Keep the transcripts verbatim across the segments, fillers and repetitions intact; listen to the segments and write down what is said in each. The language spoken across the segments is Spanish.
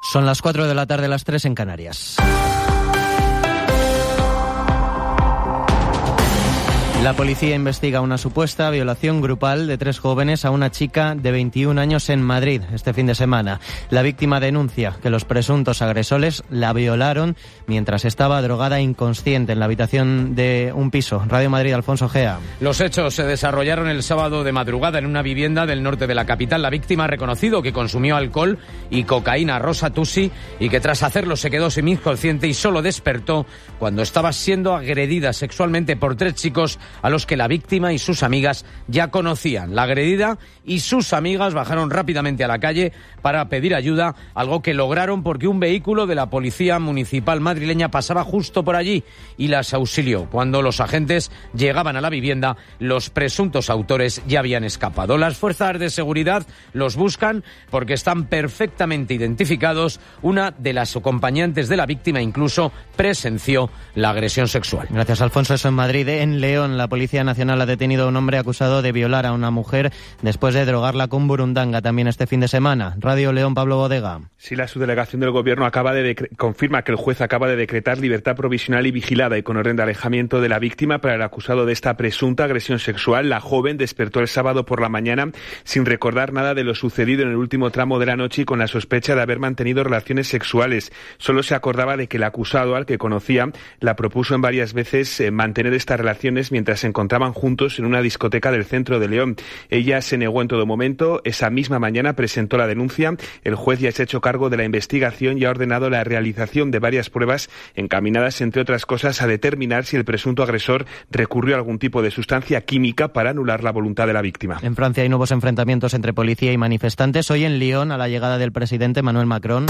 Son las cuatro de la tarde, las tres en Canarias. La policía investiga una supuesta violación grupal de tres jóvenes a una chica de veintiún años en Madrid este fin de semana. La víctima denuncia que los presuntos agresores la violaron mientras estaba drogada e inconsciente en la habitación de un piso. Radio Madrid, Alfonso Gea. Los hechos se desarrollaron el sábado de madrugada en una vivienda del norte de la capital. La víctima ha reconocido que consumió alcohol y cocaína rosa tusi y que tras hacerlo se quedó semi-inconsciente y solo despertó cuando estaba siendo agredida sexualmente por tres chicos a los que la víctima y sus amigas ya conocían. La agredida y sus amigas bajaron rápidamente a la calle para pedir ayuda, algo que lograron porque un vehículo de la Policía Municipal madrileña pasaba justo por allí y las auxilió. Cuando los agentes llegaban a la vivienda, los presuntos autores ya habían escapado. Las fuerzas de seguridad los buscan porque están perfectamente identificados. Una de las acompañantes de la víctima incluso presenció la agresión sexual. Gracias, Alfonso. Eso en Madrid. En León, la Policía Nacional ha detenido a un hombre acusado de violar a una mujer después de drogarla con burundanga también este fin de semana. Radio León, Pablo Bodega. Sí, la subdelegación del Gobierno acaba de decre- confirma que el juez acaba de decretar libertad provisional y vigilada y con orden de alejamiento de la víctima para el acusado de esta presunta agresión sexual. La joven despertó el sábado por la mañana sin recordar nada de lo sucedido en el último tramo de la noche y con la sospecha de haber mantenido relaciones sexuales. Solo se acordaba de que el acusado, al que conocía, la propuso en varias veces eh, mantener estas relaciones mientras se encontraban juntos en una discoteca del centro de León. Ella se negó en todo momento. Esa misma mañana presentó la denuncia. El juez ya se ha hecho cargo de la investigación y ha ordenado la realización de varias pruebas encaminadas, entre otras cosas, a determinar si el presunto agresor recurrió a algún tipo de sustancia química para anular la voluntad de la víctima. En Francia hay nuevos enfrentamientos entre policía y manifestantes. Hoy en Lyon, a la llegada del presidente Emmanuel Macron,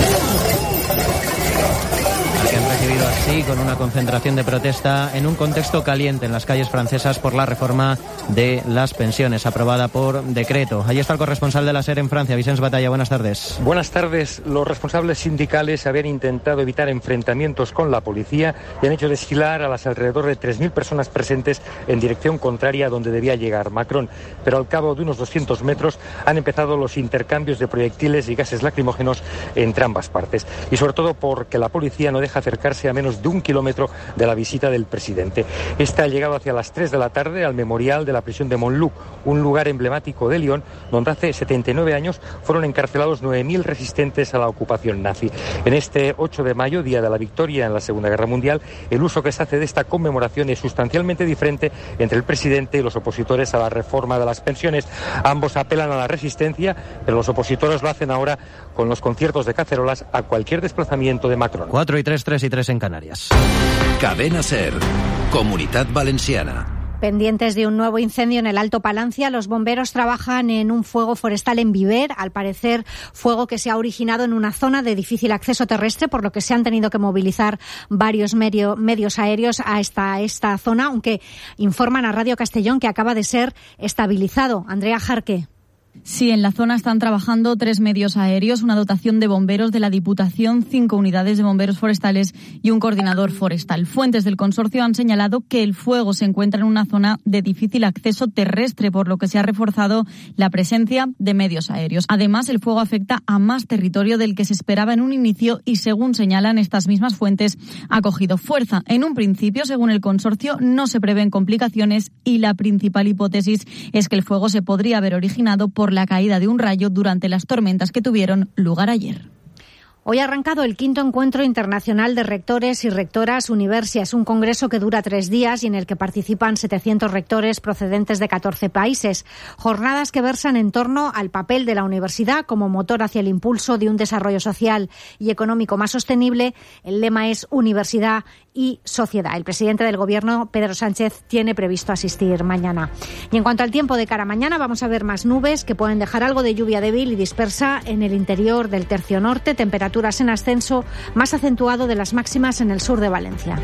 que han recibido así con una concentración de protesta en un contexto caliente en las calles francesas por la reforma de las pensiones aprobada por decreto. Allí está el corresponsal de la SER en Francia, Vicens Batalla. Buenas tardes. Buenas tardes. Los responsables sindicales habían intentado evitar enfrentamientos con la policía y han hecho desfilar a las alrededor de tres mil personas presentes en dirección contraria a donde debía llegar Macron. Pero al cabo de unos doscientos metros han empezado los intercambios de proyectiles y gases lacrimógenos entre ambas partes. Y sobre todo porque la policía no deja acercarse a menos de un kilómetro de la visita del presidente. Este ha llegado hacia las tres de la tarde al memorial de la prisión de Montluc, un lugar emblemático de Lyon, donde hace setenta y nueve años fueron encarcelados nueve mil resistentes a la ocupación nazi. En este ocho de mayo, día de la victoria en la Segunda Guerra Mundial, el uso que se hace de esta conmemoración es sustancialmente diferente entre el presidente y los opositores a la reforma de las pensiones. Ambos apelan a la resistencia, pero los opositores lo hacen ahora con los conciertos de cacerolas a cualquier desplazamiento de Macron. Cuatro y tres, tres y tres en Canarias. Cadena SER, Comunitat Valenciana. Pendientes de un nuevo incendio en el Alto Palancia, los bomberos trabajan en un fuego forestal en Viver, al parecer fuego que se ha originado en una zona de difícil acceso terrestre, por lo que se han tenido que movilizar varios medio, medios aéreos a esta, esta zona, aunque informan a Radio Castellón que acaba de ser estabilizado. Andrea Jarque. Sí, en la zona están trabajando tres medios aéreos, una dotación de bomberos de la Diputación, cinco unidades de bomberos forestales y un coordinador forestal. Fuentes del consorcio han señalado que el fuego se encuentra en una zona de difícil acceso terrestre, por lo que se ha reforzado la presencia de medios aéreos. Además, el fuego afecta a más territorio del que se esperaba en un inicio y, según señalan estas mismas fuentes, ha cogido fuerza. En un principio, según el consorcio, no se prevén complicaciones y la principal hipótesis es que el fuego se podría haber originado por por la caída de un rayo durante las tormentas que tuvieron lugar ayer. Hoy ha arrancado el quinto encuentro internacional de rectores y rectoras Universias, un congreso que dura tres días y en el que participan setecientos rectores procedentes de catorce países. Jornadas que versan en torno al papel de la universidad como motor hacia el impulso de un desarrollo social y económico más sostenible. El lema es Universidad y Sociedad. El presidente del Gobierno, Pedro Sánchez, tiene previsto asistir mañana. Y en cuanto al tiempo de cara a mañana, vamos a ver más nubes que pueden dejar algo de lluvia débil y dispersa en el interior del tercio norte, temperatura en ascenso, más acentuado de las máximas en el sur de Valencia.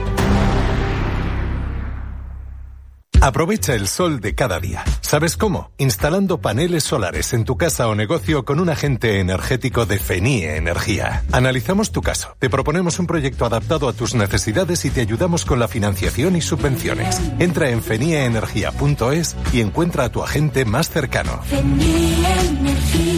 Aprovecha el sol de cada día. ¿Sabes cómo? Instalando paneles solares en tu casa o negocio con un agente energético de Fenie Energía. Analizamos tu caso, te proponemos un proyecto adaptado a tus necesidades y te ayudamos con la financiación y subvenciones. Entra en fenie energía punto es y encuentra a tu agente más cercano. Fenie Energía.